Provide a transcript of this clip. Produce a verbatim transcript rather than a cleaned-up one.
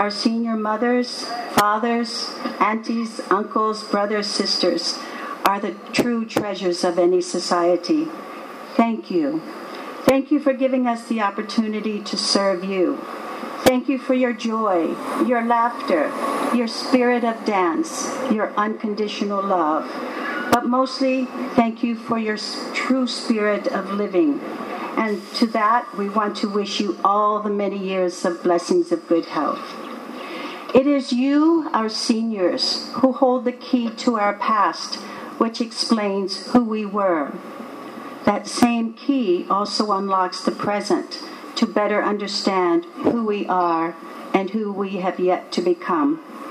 Our senior mothers, fathers, aunties, uncles, brothers, sisters are the true treasures of any society. Thank you. Thank you for giving us the opportunity to serve you. Thank you for your joy, your laughter, your spirit of dance, your unconditional love. But mostly, thank you for your true spirit of living. And to that, we want to wish you all the many years of blessings of good health. It is you, our seniors, who hold the key to our past, which explains who we were. That same key also unlocks the present to better understand who we are and who we have yet to become.